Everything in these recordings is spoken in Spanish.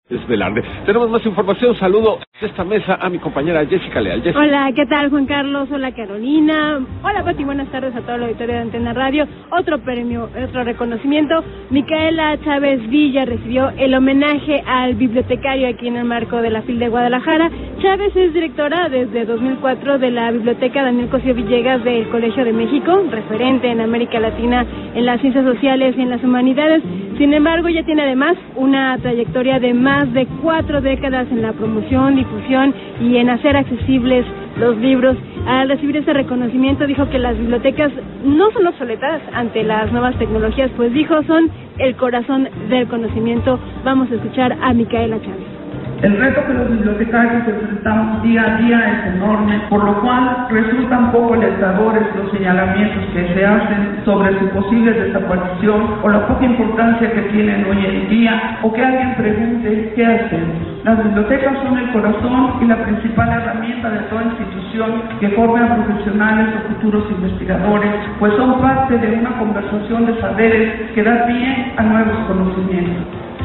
Velarde. Tenemos más información. Saludo de esta mesa a mi compañera Jessica Leal. Jessica. Hola, ¿qué tal, Juan Carlos? Hola, Carolina. Hola, Pati, buenas tardes a toda la auditoría de Antena Radio. Otro premio, otro reconocimiento. Micaela Chávez Villa recibió el homenaje al bibliotecario aquí en el marco de la FIL de Guadalajara. Chávez es directora desde 2004 de la Biblioteca Daniel Cosío Villegas del Colegio de México, referente en América Latina en las ciencias sociales y en las humanidades. Sin embargo, ya tiene además una trayectoria de más de 4 décadas en la promoción, difusión y en hacer accesibles los libros. Al recibir este reconocimiento dijo que las bibliotecas no son obsoletas ante las nuevas tecnologías, pues dijo son el corazón del conocimiento. Vamos a escuchar a Micaela Chávez. El reto que los bibliotecarios enfrentamos día a día es enorme, por lo cual resultan poco alentadores los señalamientos que se hacen sobre su posible desaparición o la poca importancia que tienen hoy en día, o que alguien pregunte ¿qué hacemos? Las bibliotecas son el corazón y la principal herramienta de toda institución que forme a profesionales o futuros investigadores, pues son parte de una conversación de saberes que da pie a nuevos conocimientos.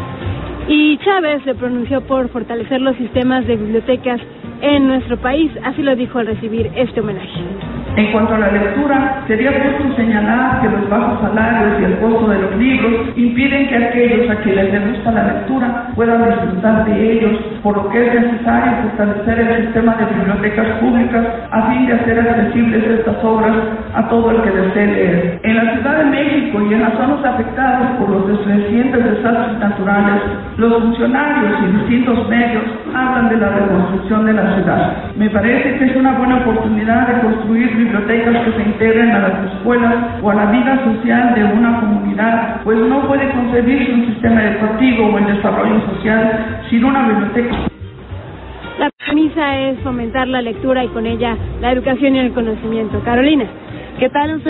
Y Chávez se pronunció por fortalecer los sistemas de bibliotecas en nuestro país, así lo dijo al recibir este homenaje. En cuanto a la lectura, sería justo señalar que los bajos salarios y el costo de los libros impiden que aquellos a quienes les gusta la lectura puedan disfrutar de ellos, por lo que es necesario fortalecer el sistema de bibliotecas públicas a fin de hacer accesibles estas obras a todo el que desee leer. En la Ciudad de México y en las zonas afectadas por los recientes desastres naturales, los funcionarios y distintos medios hablan de la reconstrucción de la ciudad. Me parece que es una buena oportunidad de construir bibliotecas que se integren a las escuelas o a la vida social de una comunidad, pues no puede concebirse un sistema educativo o el desarrollo social sin una biblioteca. La premisa es fomentar la lectura y con ella la educación y el conocimiento. Carolina, ¿qué tal?